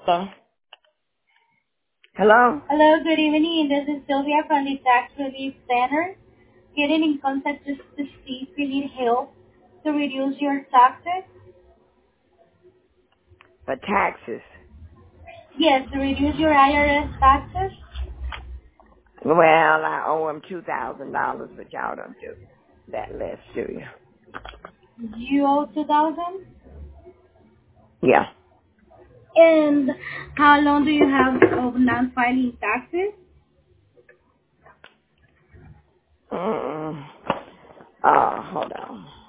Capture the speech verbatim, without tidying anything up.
Hello? Hello? Hello, good evening. This is Sylvia from the Tax Relief Center. Getting in contact just to see if you need help to reduce your taxes. For taxes. Yes, to reduce your I R S taxes. Well, I owe him two thousand dollars, but y'all don't do that less, do you? You owe two thousand. Yeah. And how long do you have of non-filing taxes? Mm-mm. Uh, hold on.